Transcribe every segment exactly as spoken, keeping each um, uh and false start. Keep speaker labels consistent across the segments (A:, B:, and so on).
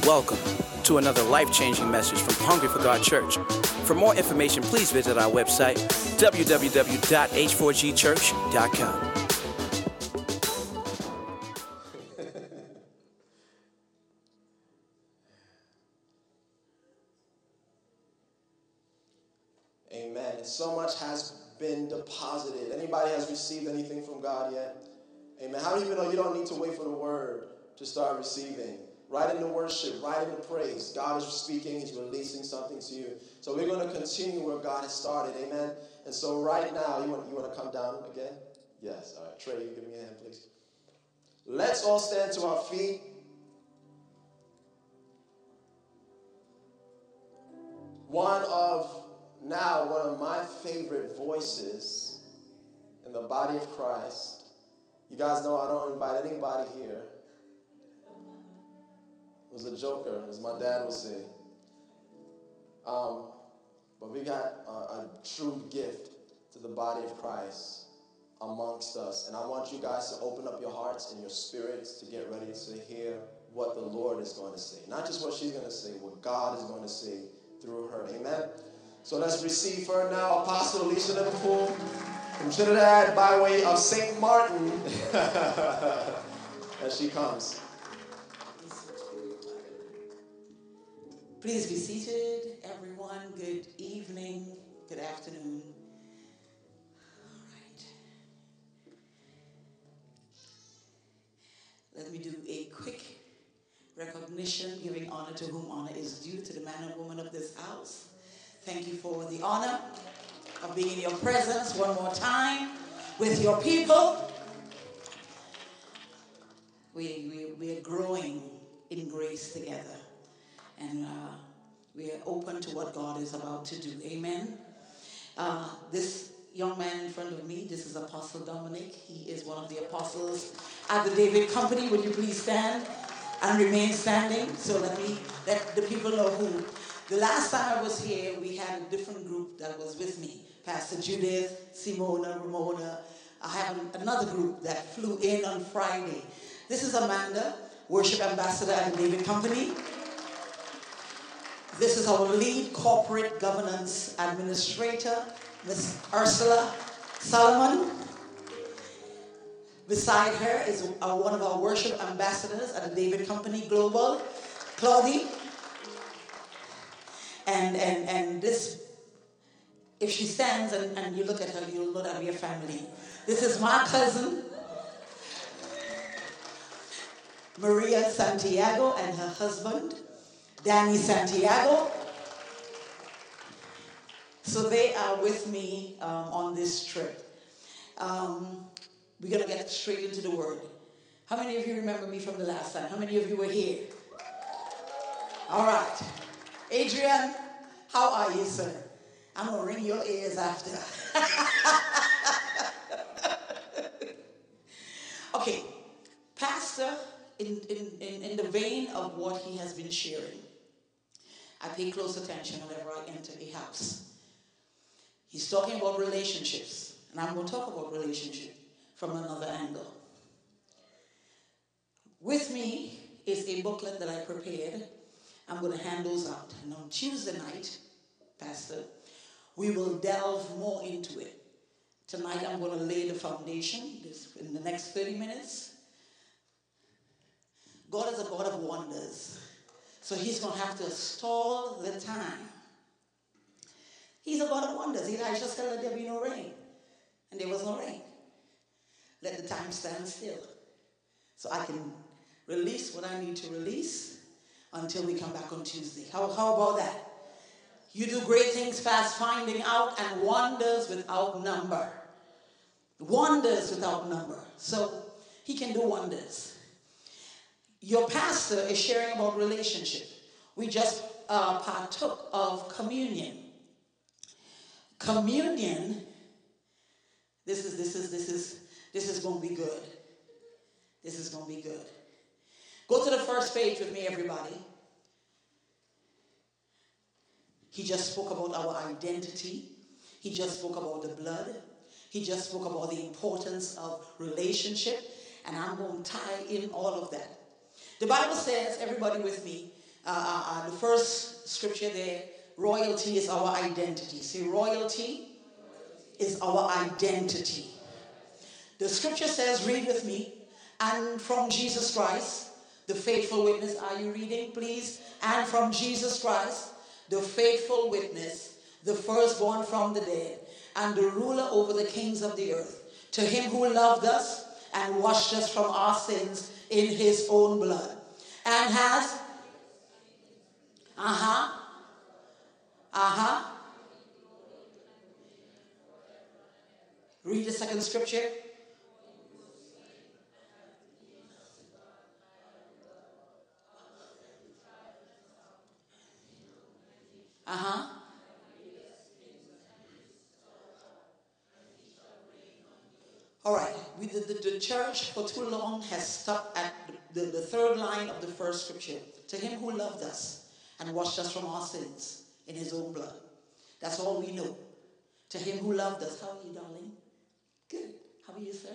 A: Welcome to another life-changing message from Hungry for God Church. For more information, please visit our website, w w w dot h four g church dot com.
B: Amen. So much has been deposited. Anybody has received anything from God yet? Amen. How many of you know you don't need to wait for the word to start receiving? Right into worship, right into praise. God is speaking. He's releasing something to you. So we're going to continue where God has started. Amen. And so right now, you want, you want to come down again? Yes. All right. Trey, you give me a hand, please. Let's all stand to our feet. One of, now, one of my favorite voices in the body of Christ. You guys know I don't invite anybody here. It was a joker, as my dad would say. Um, but we got a, a true gift to the body of Christ amongst us. And I want you guys to open up your hearts and your spirits to get ready to hear what the Lord is going to say. Not just what she's going to say, what God is going to say through her. Amen? So let's receive her now, Apostle Alicia Liverpool from Trinidad by way of Saint Martin. As she comes.
C: Please be seated, everyone. Good evening, good afternoon. All right. Let me do a quick recognition, giving honor to whom honor is due, to the man and woman of this house. Thank you for the honor of being in your presence one more time with your people. We, we, we are growing in grace together. And uh, we are open to what God is about to do. Amen. Uh, this young man in front of me, this is Apostle Dominic. He is one of the apostles at the David Company. Would you please stand and remain standing? So let me let the people know who. The last time I was here, we had a different group that was with me. Pastor Judith, Simona, Ramona. I have another group that flew in on Friday. This is Amanda, worship ambassador at the David Company. This is our lead corporate governance administrator, Miss Ursula Solomon. Beside her is our, one of our worship ambassadors at the David Company Global, Claudie. And, and, and this, if she stands and, and you look at her, you'll know that we are family. This is my cousin, Maria Santiago, and her husband, Danny Santiago. So they are with me um, on this trip. Um, we're going to get straight into the word. How many of you remember me from the last time? How many of you were here? All right. Adrian, how are you, sir? I'm going to ring your ears after. Okay. Pastor, in, in, in, in the vein of what he has been sharing, I pay close attention whenever I enter a house. He's talking about relationships, and I'm going to talk about relationship from another angle. With me is a booklet that I prepared. I'm going to hand those out. And on Tuesday night, Pastor, we will delve more into it. Tonight, I'm going to lay the foundation this, in the next thirty minutes. God is a God of wonders. So he's going to have to stall the time. He's a God of wonders. Elijah said, let there be no rain. And there was no rain. Let the time stand still. So I can release what I need to release until we come back on Tuesday. How, how about that? You do great things fast, finding out, and wonders without number. Wonders without number. So he can do wonders. Your pastor is sharing about relationship. We just uh, partook of communion. Communion. This is this is this is this is going to be good. This is going to be good. Go to the first page with me, everybody. He just spoke about our identity. He just spoke about the blood. He just spoke about the importance of relationship. And I'm going to tie in all of that. The Bible says, everybody with me, Uh, uh, uh, the first scripture there, royalty is our identity. See, royalty is our identity. The scripture says, read with me, and from Jesus Christ, the faithful witness. Are you reading, please? And from Jesus Christ, the faithful witness, the firstborn from the dead, and the ruler over the kings of the earth, to him who loved us and washed us from our sins in his own blood, and has, uh-huh, uh-huh. Read the second scripture. Uh-huh. All right. We, the, the, the church for too long has stopped at the, the, the third line of the first scripture. To him who loved us and washed us from our sins in his own blood. That's all we know. To him who loved us. How are you, darling? Good. How are you, sir?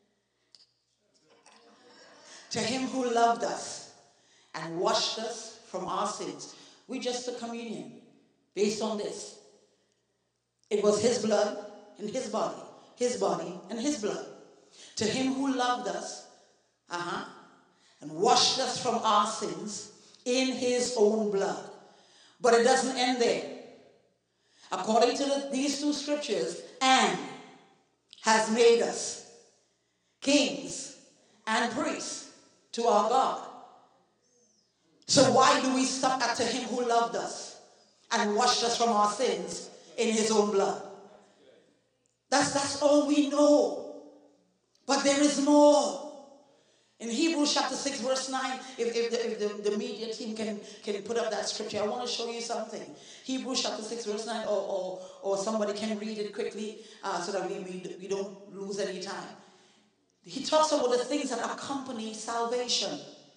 C: To him who loved us and washed us from our sins. We just took communion based on this. It was his blood and his body. His body and his blood. To him who loved us, uh-huh, and washed us from our sins in his own blood. But it doesn't end there. According to the, these two scriptures, and has made us kings and priests to our God. So why do we stop at to him who loved us and washed us from our sins in his own blood? That's, that's all we know. But there is more. In Hebrews chapter six, verse nine, if, if, the, if the, the media team can, can put up that scripture, I want to show you something. Hebrews chapter six, verse nine, or, or, or somebody can read it quickly uh, so that we, we, we don't lose any time. He talks about the things that accompany salvation.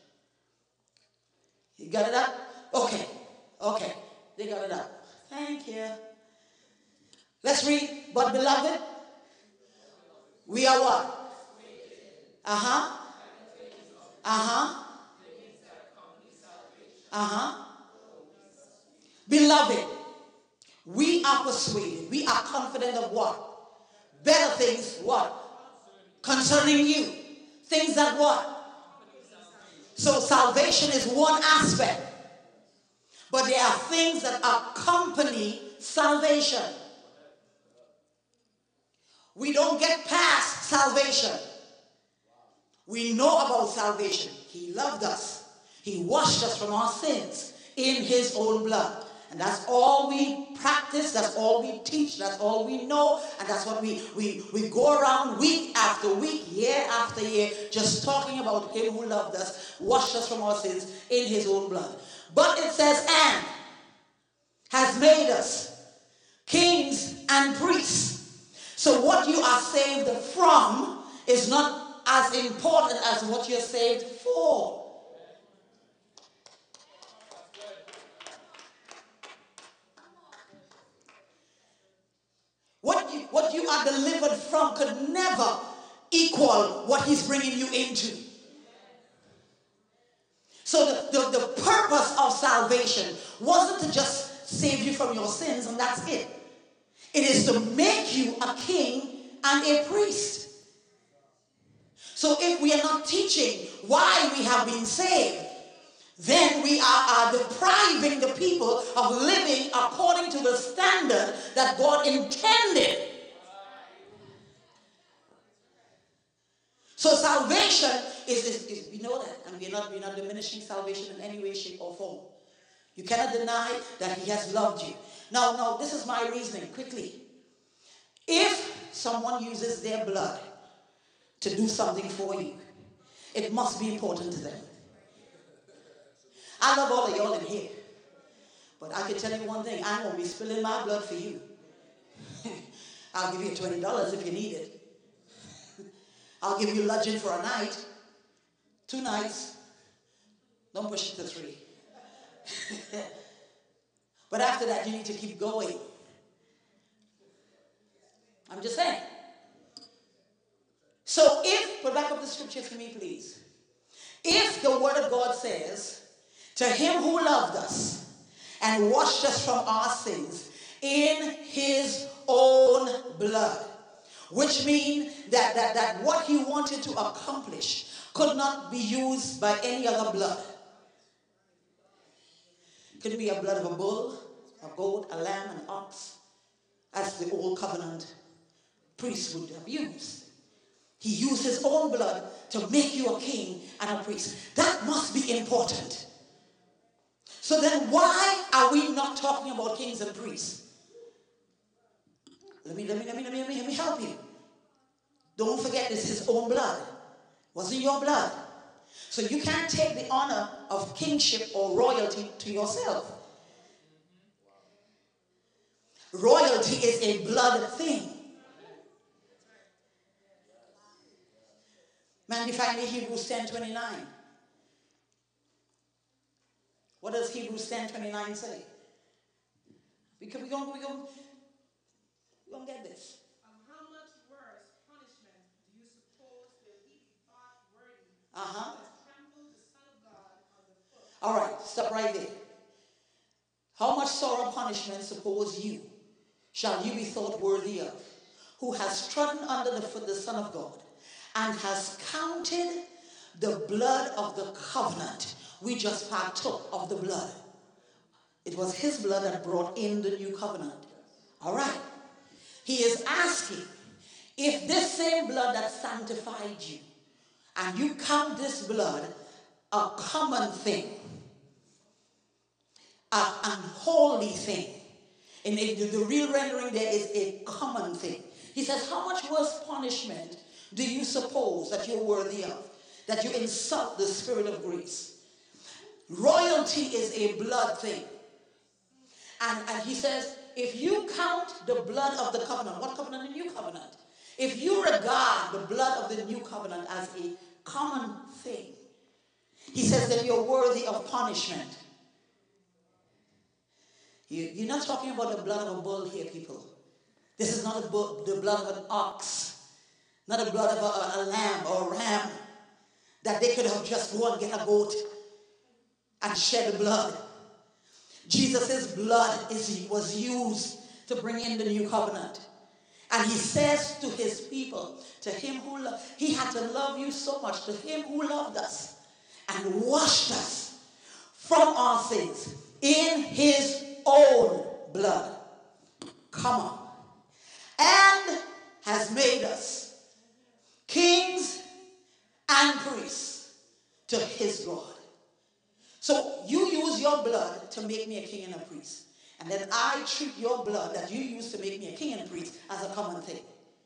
C: You got it up? Okay. Okay. They got it up. Thank you. Let's read. But beloved, we are what? Uh-huh. Uh-huh. Uh-huh. Beloved, we are persuaded. We are confident of what? Better things, what? Concerning you. Things that what? So salvation is one aspect. But there are things that accompany salvation. We don't get past salvation. We know about salvation. He loved us. He washed us from our sins in his own blood. And that's all we practice. That's all we teach. That's all we know. And that's what we, we, we go around week after week, year after year, just talking about him who loved us, washed us from our sins in his own blood. But it says, and has made us kings and priests. So what you are saved from is not as important as what you're saved for. What you, what you are delivered from could never equal what he's bringing you into. So the, the, the purpose of salvation wasn't to just save you from your sins and that's it. It is to make you a king and a priest. So if we are not teaching why we have been saved, then we are, are depriving the people of living according to the standard that God intended. So salvation is, is, is we know that, and we're not, we're not diminishing salvation in any way, shape, or form. You cannot deny that he has loved you. Now, now, this is my reasoning, quickly. If someone uses their blood to do something for you, it must be important to them. I love all of y'all in here, but I can tell you one thing, I won't be spilling my blood for you. I'll give you twenty dollars if you need it. I'll give you lodging for a night, two nights, don't push it to three. But after that, you need to keep going. I'm just saying. So if, put back up the scripture for me, please. If the word of God says To him who loved us and washed us from our sins in his own blood. Which means that, that, that what he wanted to accomplish could not be used by any other blood. It could be a blood of a bull, a goat, a lamb, an ox, as the old covenant priest would have used. He used his own blood to make you a king and a priest. That must be important. So then why are we not talking about kings and priests? Let me, let me, let me, let me, let me, let me help you. Don't forget this is his own blood. Wasn't your blood. So you can't take the honor of kingship or royalty to yourself. Royalty is a blood thing. Man, define me Hebrews ten twenty-nine. What does Hebrews ten twenty-nine say? Because we're going, we're going, we're going to get this.
D: Um, how much worse punishment do you suppose will he be thought worthy
C: Uh-huh.
D: who has trampled the Son of God underfoot?
C: All right, stop right there. How much sorrow and punishment suppose you shall you be thought worthy of, who has trodden under the foot the Son of God, and has counted the blood of the covenant? We just partook of the blood. It was his blood that brought in the new covenant. All right. He is asking, if this same blood that sanctified you, and you count this blood a common thing, an unholy thing, and the, the real rendering there is a common thing. He says, how much worse punishment do you suppose that you're worthy of, that you insult the spirit of grace? Royalty is a blood thing. And, and he says, if you count the blood of the covenant, what covenant? The new covenant. If you regard the blood of the new covenant as a common thing, he says that you're worthy of punishment. You, you're not talking about the blood of a bull here, people. This is not a bull, the blood of an ox, not the blood of a, a lamb or a ram, that they could have just go and get a goat and shed the blood. Jesus' blood is, was used to bring in the new covenant. And he says to his people, to him who loved, he had to love you so much, to him who loved us and washed us from our sins in his own blood. Come on. And has made us kings and priests to his God. So you use your blood to make me a king and a priest. And then I treat your blood that you use to make me a king and a priest as a common thing.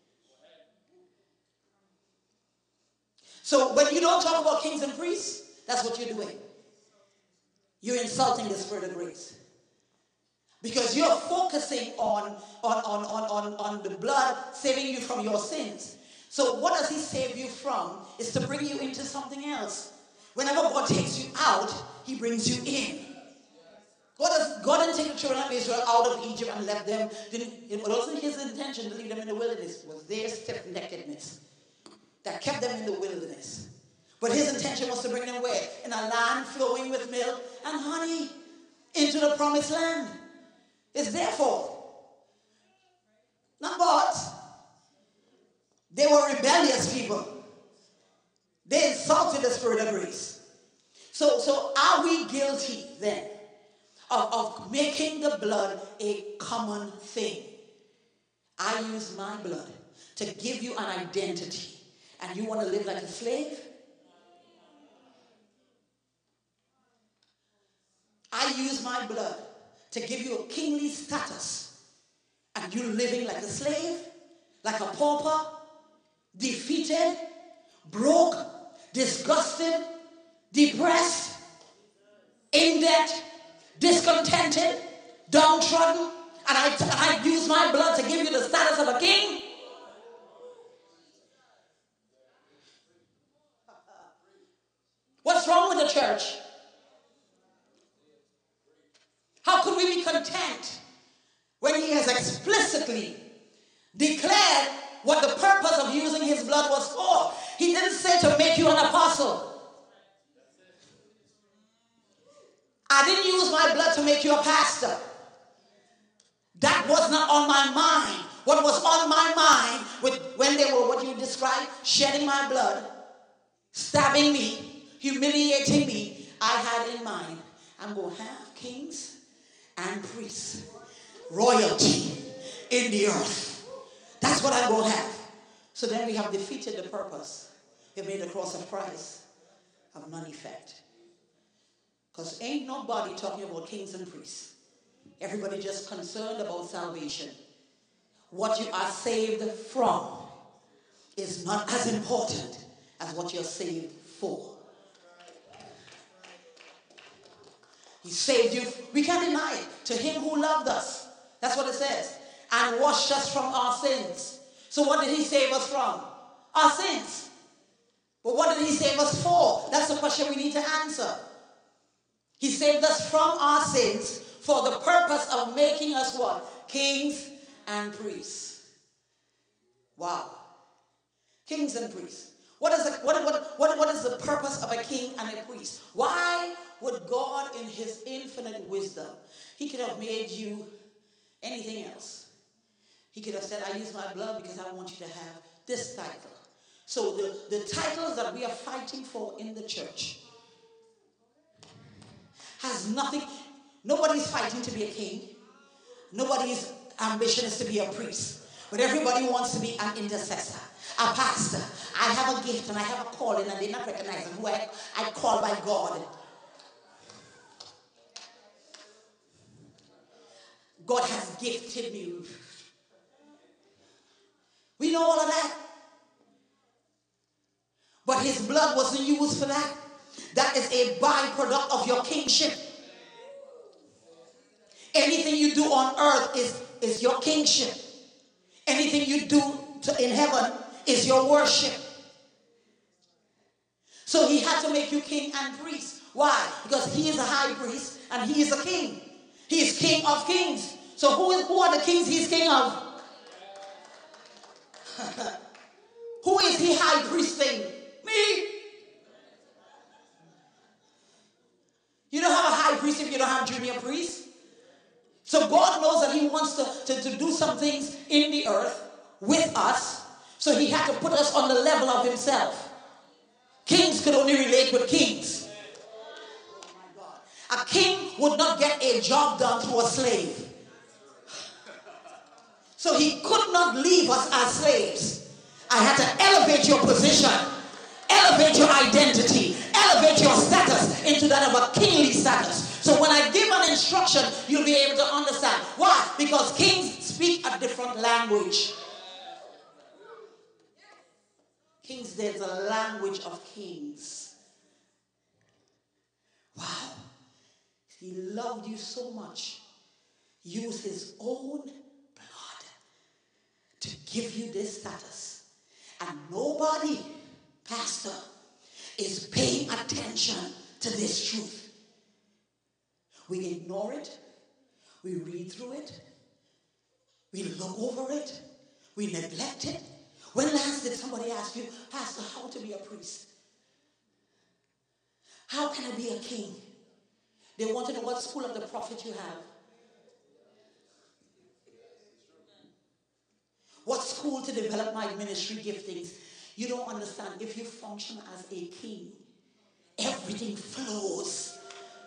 C: So when you don't talk about kings and priests, that's what you're doing. You're insulting the spirit of grace. Because you're focusing on, on, on, on, on, on the blood saving you from your sins. So what does he save you from? Is to bring you into something else. Whenever God takes you out, he brings you in. God, has, God didn't take the children of Israel out of Egypt and left them. It wasn't his intention to leave them in the wilderness. It was their stiff-neckedness that kept them in the wilderness. But his intention was to bring them where? In a land flowing with milk and honey, into the promised land. It's their fault, not God's. They were rebellious people. They insulted the spirit of grace. So, so are we guilty then of, of making the blood a common thing? I use my blood to give you an identity, and you want to live like a slave? I use my blood to give you a kingly status, and you living like a slave, like a pauper, defeated, broke, disgusted, depressed, in debt, discontented, downtrodden, and I, and I use my blood to give you the status of a king? What's wrong with the church? How could we be content when he has explicitly declared what the purpose of using his blood was for? He didn't say to make you an apostle. I didn't use my blood to make you a pastor. That was not on my mind. What was on my mind with, when they were what you described, shedding my blood, stabbing me, humiliating me, I had in mind, I'm going to have kings and priests, royalty in the earth. That's what I'm going to have. So then we have defeated the purpose. We made the cross of Christ of none effect. Because ain't nobody talking about kings and priests. Everybody just concerned about salvation. What you are saved from is not as important as what you're saved for. He saved you. We can't deny it. To him who loved us. That's what it says. And washed us from our sins. So what did he save us from? Our sins. But what did he save us for? That's the question we need to answer. He saved us from our sins for the purpose of making us what? Kings and priests. Wow. Kings and priests. What is, the, what, what, what, what is the purpose of a king and a priest? Why would God in his infinite wisdom, he could have made you anything else. He could have said, I use my blood because I want you to have this title. So the, the titles that we are fighting for in the church has nothing, nobody's fighting to be a king. Nobody's ambition is to be a priest. But everybody wants to be an intercessor, a pastor. I have a gift and I have a calling and they're not recognizing who I, I call by God. God has gifted me. We know all of that. But his blood wasn't used for that. That is a byproduct of your kingship. Anything you do on earth is, is your kingship. Anything you do to, in heaven is your worship. So he had to make you king and priest. Why? Because he is a high priest and he is a king. He is king of kings. So who, is, who are the kings he's king of? Who is he high priesting? Me. You don't have a high priest if you don't have junior priests. So God knows that he wants to, to, to do some things in the earth with us. So he had to put us on the level of himself. Kings could only relate with kings. A king would not get a job done through a slave. So he could not leave us as slaves. I had to elevate your position, elevate your identity, elevate your status into that of a kingly status. So when I give an instruction, you'll be able to understand. Why? Because kings speak a different language. Kings, there's a language of kings. Wow. He loved you so much. Used his own blood to give you this status. And nobody, pastor, is paying attention to this truth. We ignore it. We read through it. We look over it. We neglect it. When last did somebody ask you, Pastor, how to be a priest? How can I be a king? They want to know what school of the prophet you have. What school to develop my ministry giftings? You don't understand. If you function as a king, everything flows.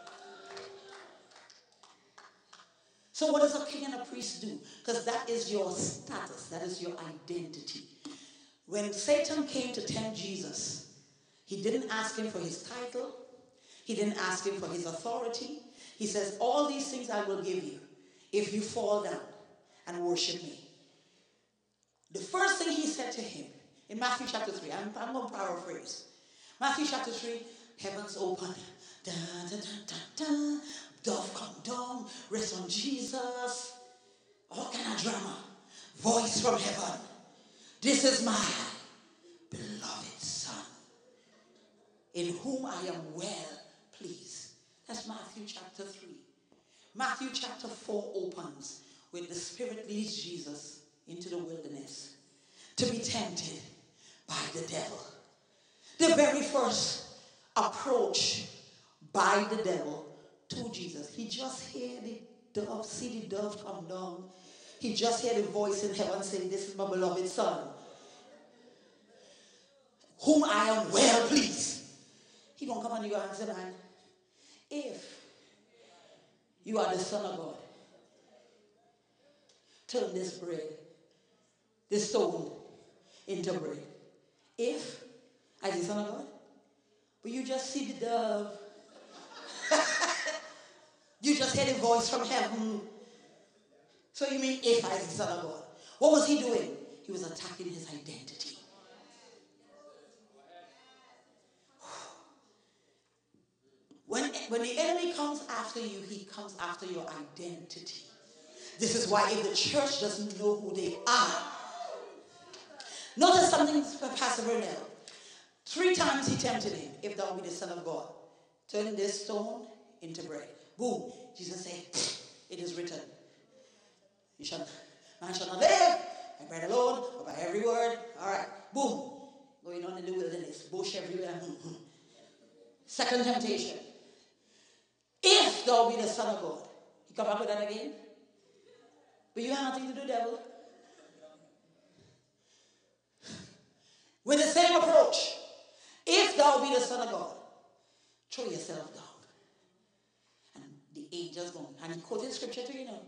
C: So what does a king and a priest do? Because that is your status. That is your identity. When Satan came to tempt Jesus, he didn't ask him for his title. He didn't ask him for his authority. He says, all these things I will give you if you fall down and worship me. The first thing he said to him, in Matthew chapter three, I'm, I'm going to paraphrase. Matthew chapter three, heavens open. Da, da, da, da, da. Dove come down, rest on Jesus. All kind of drama. Voice from heaven. This is my beloved son, in whom I am well pleased. That's Matthew chapter three. Matthew chapter four opens with the Spirit leads Jesus into the wilderness to be tempted by the devil. The very first approach by the devil to Jesus. He just heard the dove, see the dove come down. He just heard a voice in heaven saying, this is my beloved son, whom I am well pleased. He gonna come on you and say, man, if you are the Son of God, turn this bread, this stone, into bread. If, as the Son of God, but you just see the dove. You just heard a voice from heaven. So you mean if I, as the Son of God. What was he doing? He was attacking his identity. When, when the enemy comes after you, he comes after your identity. This is why if the church doesn't know who they are. Notice something, Pastor Burnell. Three times he tempted him, if thou be the Son of God. Turn this stone into bread. Boom. Jesus said, it is written. You shall, man shall not live by bread alone, but by every word. All right. Boom. Going on in the wilderness. Bush everywhere. Second temptation. If thou be the Son of God. You come back with that again? But you have nothing to do, devil. With the same approach. If thou be the Son of God, throw yourself down. And the angels go. And he quoted scripture to you know.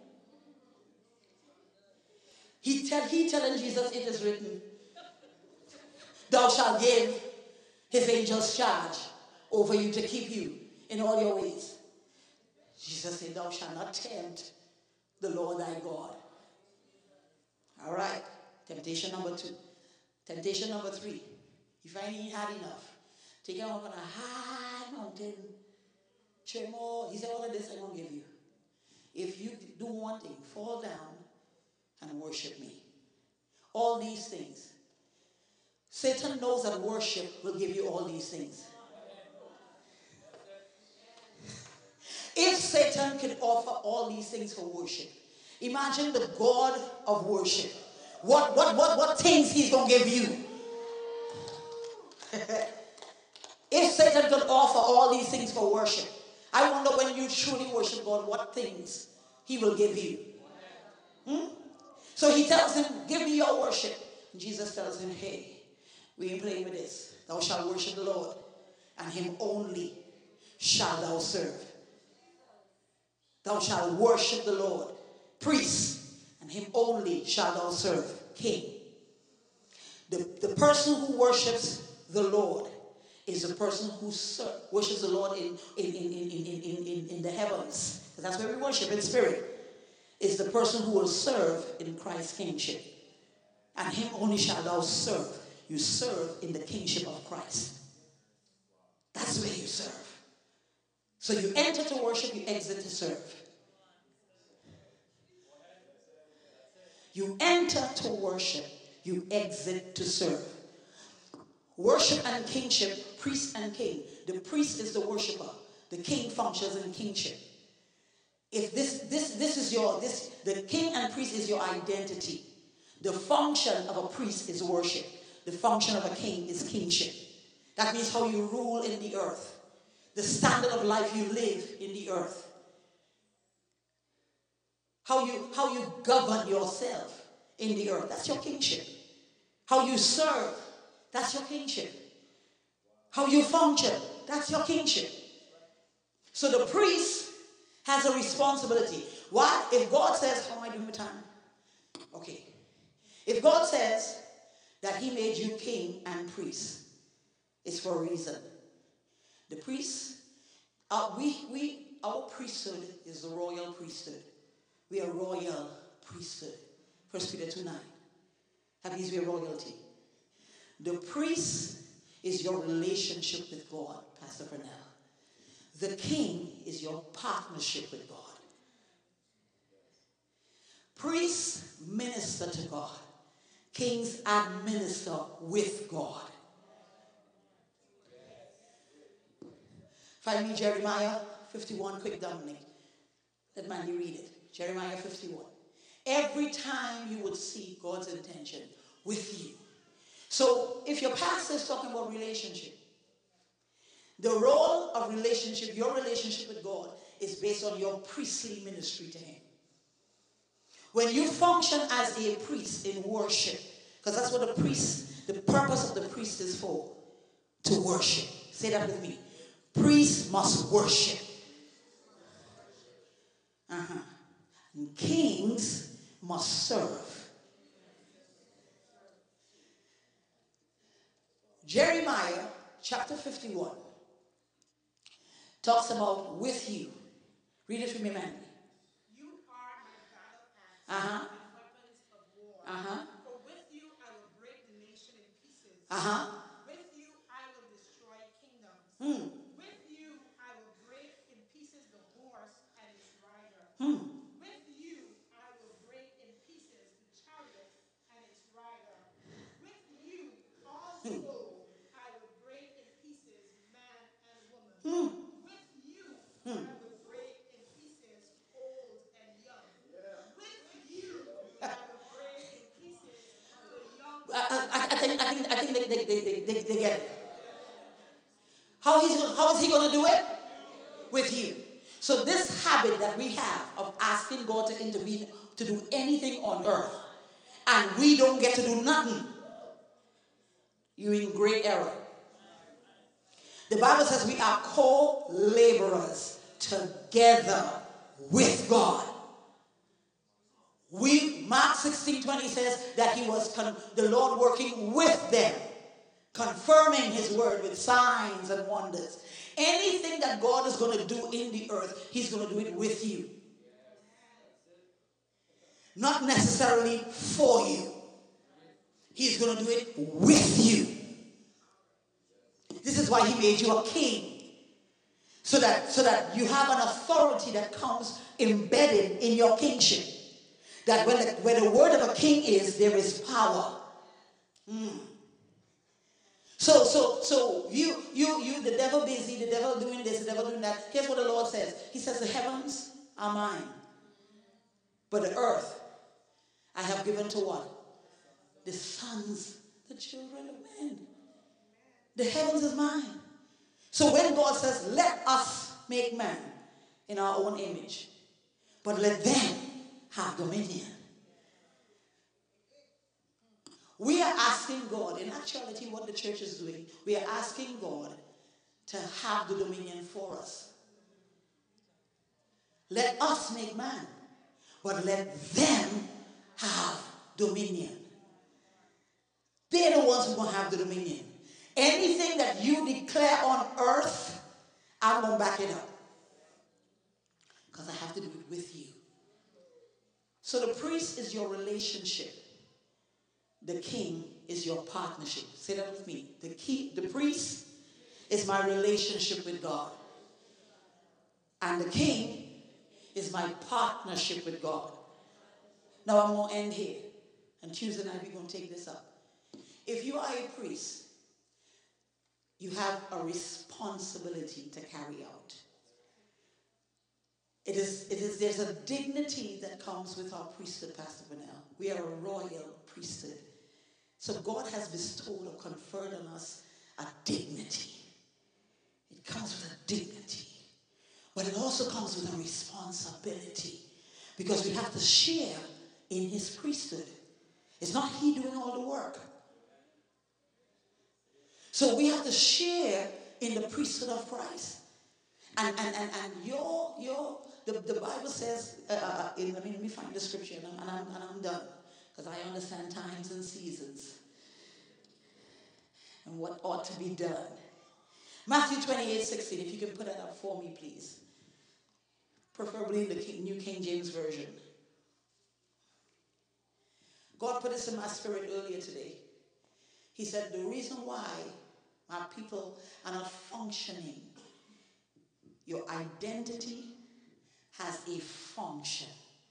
C: He tell he telling Jesus, it is written, thou shalt give his angels charge over you to keep you in all your ways. Jesus said, thou shalt not tempt the Lord thy God. All right. Temptation number two. Temptation number three. You find you ain't had enough. Take him up on a high mountain. Show him all. He said, all of this I won't give you. If you do one thing, fall down and worship me. All these things. Satan knows that worship will give you all these things. If Satan could offer all these things for worship, imagine the God of worship. What, what, what, what things he's going to give you. If Satan could offer all these things for worship, I wonder when you truly worship God, what things he will give you. Hmm? So he tells him, give me your worship. And Jesus tells him, hey, we ain't playing with this. Thou shalt worship the Lord, and him only shalt thou serve. Thou shalt worship the Lord. Priest, and him only shalt thou serve. King. The, the person who worships the Lord is the person who serve, worships the Lord in, in, in, in, in, in, in, in the heavens. Because that's where we worship in spirit. Is the person who will serve in Christ's kingship. And him only shall thou serve. You serve in the kingship of Christ. That's where you serve. So you enter to worship, you exit to serve. You enter to worship, you exit to serve. Worship and kingship, priest and king. The priest is the worshiper. The king functions in kingship. If this, this, this is your, this, the king and priest is your identity. The function of a priest is worship. The function of a king is kingship. That means how you rule in the earth. The standard of life you live in the earth. How you, how you govern yourself in the earth. That's your kingship. How you serve. That's your kingship. How you function. That's your kingship. So the priest has a responsibility. Why? If God says, how am I doing with time? Okay. If God says that he made you king and priest, it's for a reason. The priest, uh, we, we, our priesthood is the royal priesthood. We are royal priesthood. First Peter two nine. That means we are royalty. The priest is your relationship with God, Pastor Purnell. The king is your partnership with God. Priests minister to God. Kings administer with God. Find me Jeremiah fifty-one, quick Dominic. Let Mandy read it. Jeremiah fifty-one. Every time you would see God's intention with you. So if your pastor is talking about relationship, the role of relationship, your relationship with God, is based on your priestly ministry to him. When you function as a priest in worship, because that's what the priest, the purpose of the priest is for, to worship. Say that with me. Priests must worship. Uh-huh. And kings must serve. Jeremiah chapter fifty-one talks about with you. Read it for me, Mandy.
D: You are my battle axe
C: Uh-huh.
D: and weapons of war.
C: Uh-huh.
D: For with you I will break the nation in pieces.
C: Uh-huh.
D: With you I will destroy kingdoms.
C: Hmm.
D: With you I will break in pieces the horse and its rider.
C: Hmm.
D: With you I will break in pieces the chariot and its rider. With you also I will break in pieces man and woman.
C: Hmm.
D: With you I will break in pieces old and young. With you I will break in pieces the young.
C: I, I, I think I think I think they, they, they, they, they, they get it. How he's how is he going to do it? With you. So this habit that we have of asking God to intervene to do anything on earth, and we don't get to do nothing, you're in great error. The Bible says we are co-laborers together with God. We, Mark sixteen twenty says that he was con- the Lord working with them, confirming his word with signs and wonders. Anything that God is going to do in the earth, he's going to do it with you. Not necessarily for you. He's going to do it with you. This is why he made you a king. So that, so that you have an authority that comes embedded in your kingship. That when the, where the word of a king is, there is power. Mm. So, so, so you, you, you, the devil busy, the devil doing this, the devil doing that. Here's what the Lord says. He says, the heavens are mine. But the earth I have given to what? The sons, the children of men. The heavens is mine. So when God says, let us make man in our own image, but let them have dominion. We are asking God, in actuality what the church is doing, we are asking God to have the dominion for us. Let us make man, but let them have dominion. They're the ones who are going to have the dominion. Anything that you declare on earth, I'm going to back it up. Because I have to do it with you. So the priest is your relationship. The king is your partnership. Say that with me. The key, the priest is my relationship with God. And the king is my partnership with God. Now I'm going to end here. And Tuesday night we're going to take this up. If you are a priest, you have a responsibility to carry out. It is, it is, there's a dignity that comes with our priesthood, Pastor Vanel. We are a royal priesthood. So God has bestowed or conferred on us a dignity. It comes with a dignity. But it also comes with a responsibility. Because we have to share in his priesthood. It's not he doing all the work. So we have to share in the priesthood of Christ. And and and, and your your the, the Bible says, uh, in, let, me, let me find the scripture and I'm, and I'm, and I'm done. Because I understand times and seasons. And what ought to be done. Matthew twenty-eight sixteen, if you can put that up for me, please. Preferably in the King, New King James Version. God put this in my spirit earlier today. He said, the reason why my people are not functioning, your identity has a function.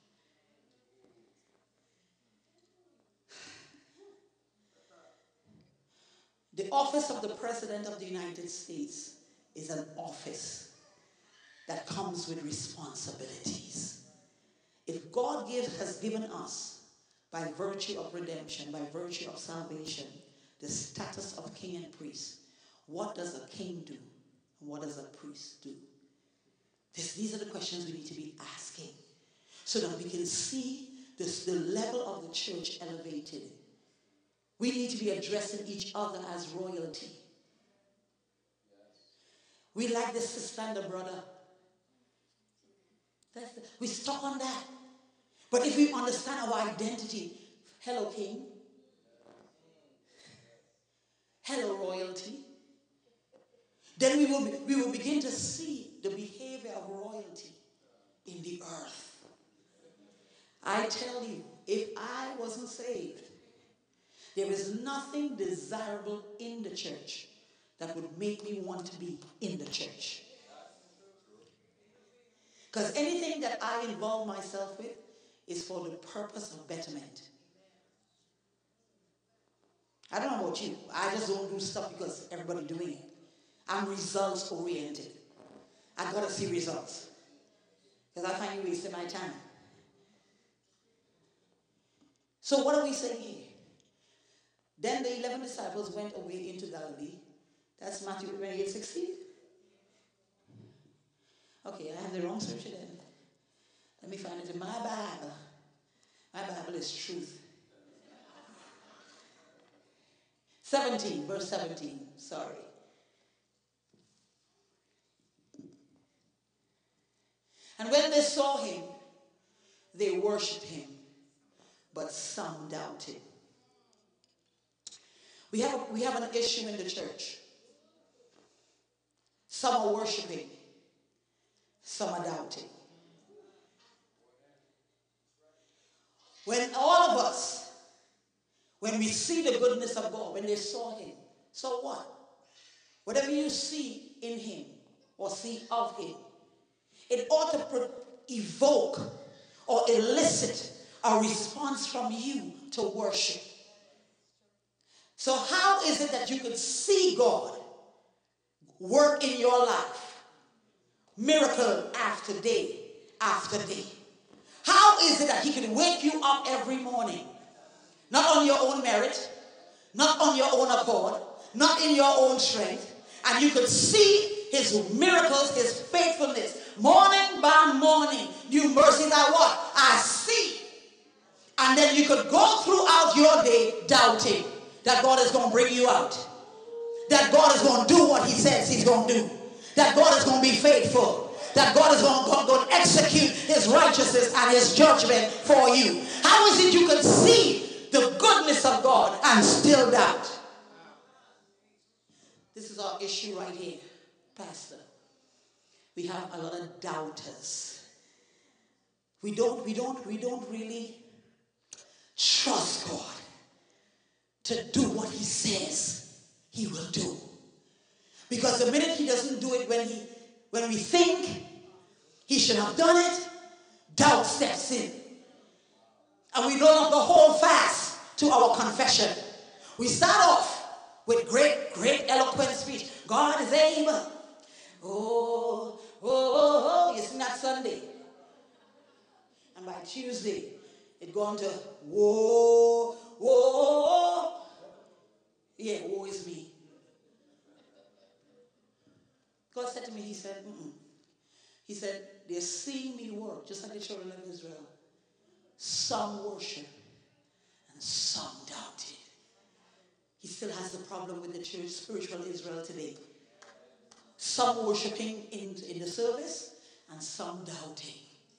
C: The office of the President of the United States is an office that comes with responsibilities. If God give, has given us, by virtue of redemption, by virtue of salvation, the status of king and priest, what does a king do? And what does a priest do? This, these are the questions we need to be asking so that we can see this, the level of the church elevated. We need to be addressing each other as royalty. We like the sister and the brother. That's the, we stuck on that. But if we understand our identity, hello king, hello royalty, then we will, we will begin to see the behavior of royalty in the earth. I tell you, if I wasn't saved, there is nothing desirable in the church that would make me want to be in the church. Because anything that I involve myself with is for the purpose of betterment. I don't know about you. I just don't do stuff because everybody's doing it. I'm results oriented. I gotta see results. Because I find you wasting my time. So what are we saying here? Then the eleven disciples went away into Galilee. That's Matthew twenty-eight sixteen. Okay, I have the wrong scripture then. Let me find it in my Bible. My Bible is truth. seventeen, verse seventeen. Sorry. And when they saw him, they worshipped him, but some doubted. We have, we have an issue in the church. Some are worshiping, some are doubting. When all of us, when we see the goodness of God, when they saw him, so what? Whatever you see in him or see of him, it ought to pro- evoke or elicit a response from you to worship. So how is it that you could see God work in your life, miracle after day after day? How is it that he can wake you up every morning, not on your own merit, not on your own accord, not in your own strength, and you could see his miracles, his faithfulness, morning by morning, new mercies I what? I see. And then you could go throughout your day doubting that God is going to bring you out, that God is going to do what he says he's going to do, that God is going to be faithful, that God is going to, going to execute his righteousness and his judgment for you. How is it you can see the goodness of God and still doubt? This is our issue right here, Pastor. We have a lot of doubters. We don't, we don't, we don't really trust God to do what he says he will do. Because the minute he doesn't do it when he when we think he should have done it, doubt steps in. And we no longer hold fast to our confession. We start off with great, great eloquent speech. God is able. Oh, oh, oh, oh. It's not Sunday. And by Tuesday, it go on to, whoa, whoa. Yeah, woe is me. God said to me, he said, mm-mm. He said, they're seeing me work, just like the children of Israel. Some worship and some doubted. He still has the problem with the church, spiritual Israel today. Some worshiping in, in the service and some doubting.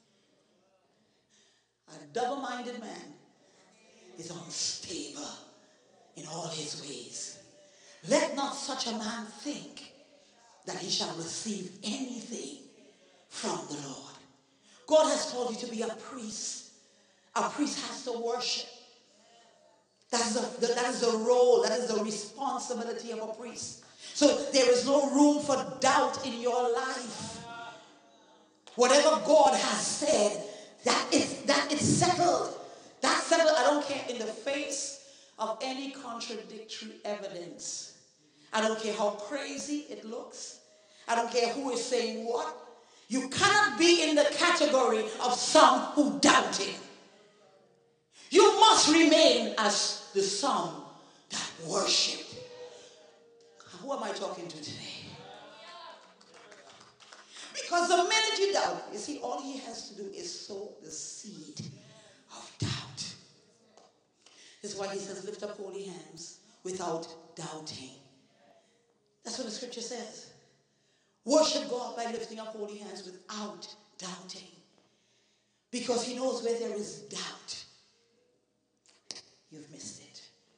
C: A double-minded man is unstable in all his ways. Let not such a man think that he shall receive anything from the Lord. God has called you to be a priest. A priest has to worship. That is, the, that is the role, that is the responsibility of a priest. So there is no room for doubt in your life. Whatever God has said, that is, that is settled. That's settled. I don't care in the face of any contradictory evidence. I don't care how crazy it looks. I don't care who is saying what. You cannot be in the category of some who doubted. You must remain as the some that worshiped. Who am I talking to today? Because the minute you doubt, you see, all he has to do is sow the seed of doubt. This is why he says, lift up holy hands without doubting. That's what the scripture says. Worship God by lifting up holy hands without doubting. Because he knows where there is doubt, you've missed it.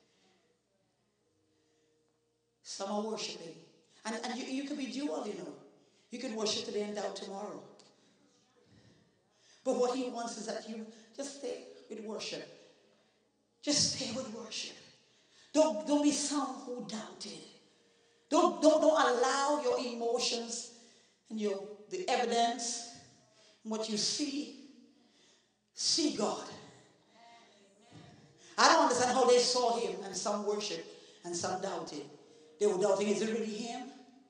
C: Some are worshiping. And, and you, you can be dual, you know. You can worship today and doubt tomorrow. But what he wants is that you just stay with worship. Just stay with worship. Don't, don't be someone who doubted. Don't, don't, don't allow your emotions and your the evidence, what you see, see God. I don't understand how they saw him and some worshiped and some doubted. They were doubting, is it really him?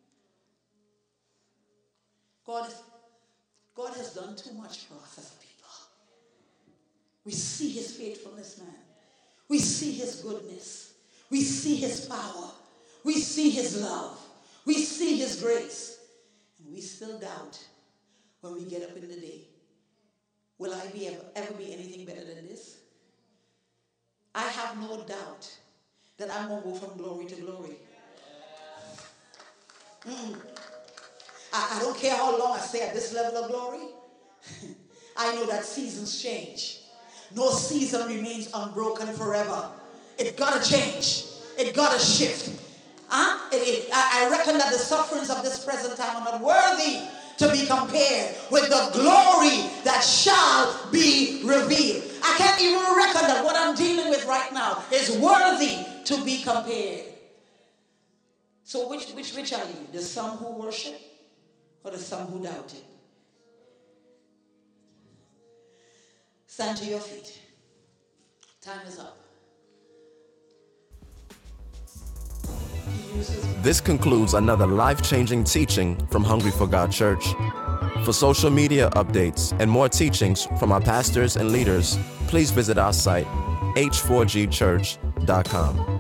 C: God, is, God has done too much for us as a people. We see his faithfulness, man. We see his goodness. We see his power. We see his love. We see his grace. And we still doubt when we get up in the day. Will I be ever, ever be anything better than this? I have no doubt that I'm going to go from glory to glory. Mm. I, I don't care how long I stay at this level of glory. I know that seasons change. No season remains unbroken forever. It gotta change. It gotta shift. Huh? It, it, I, I reckon that the sufferings of this present time are not worthy to be compared with the glory that shall be revealed. I can't even reckon that what I'm dealing with right now is worthy to be compared. So which which which are you? The some who worship or the some who doubt it? Stand to your feet. Time is up.
E: This concludes another life-changing teaching from Hungry for God Church. For social media updates and more teachings from our pastors and leaders, please visit our site, h four g church dot com.